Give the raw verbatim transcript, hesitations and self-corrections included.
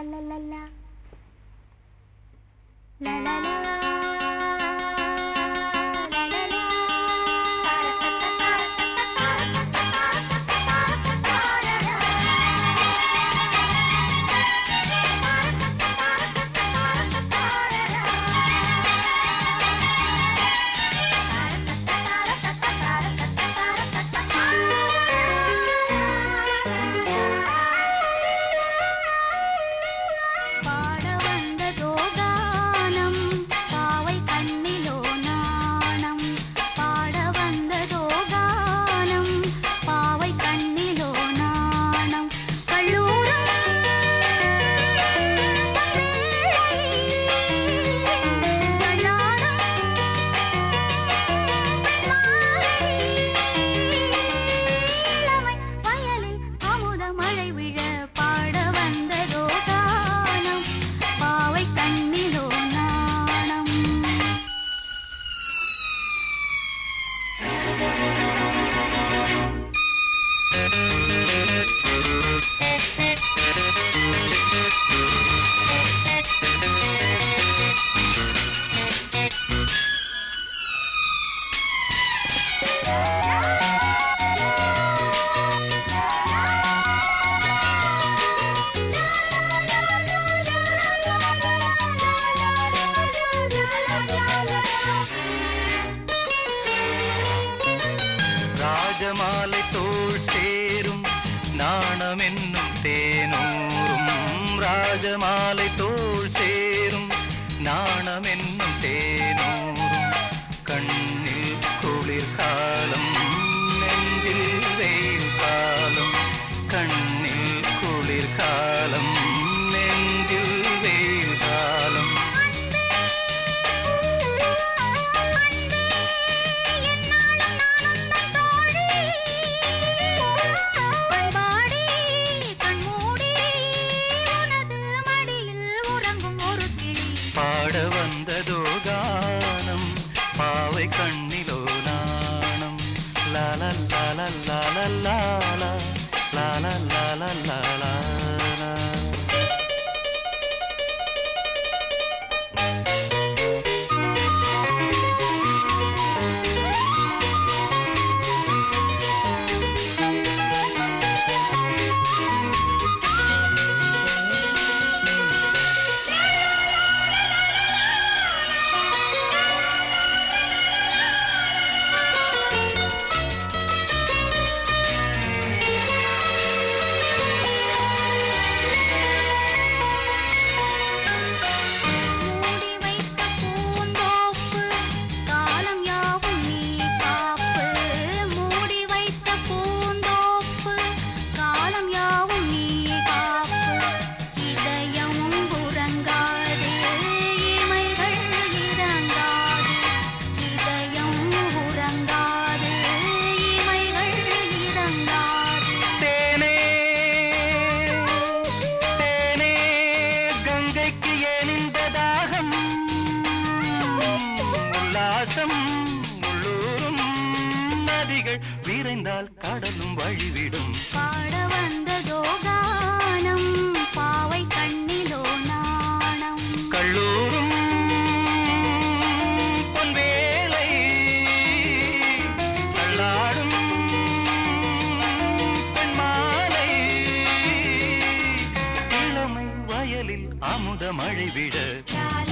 la la la la la la. ராஜமாலை தோள் சேரும் நாணம் என்னும் தேனூரும் ராஜமாலை தோள் சேரும் நாணம் என்னும் தேனூரும் கண்ணில் குளிர் காலம் நெஞ்சில் வெயில் காலம் கண்ணில் குளிர் காலம் நெஞ்சில் வெயில் காலம் பாட வந்ததோ கானம் பாவை கண்ணிலோ நாணம் லால லால லால லால லால லால லால உள்ளூரும் நதிகள் விரைந்தால் கடலும் வழிவிடும் பாட வந்ததோ கானம் பாவை கண்ணிலோ நாணம் கள்ளூரும் பொன்வேளை தள்ளாடும் பெண்மாலை இளமை வயலில் அமுத மழை விட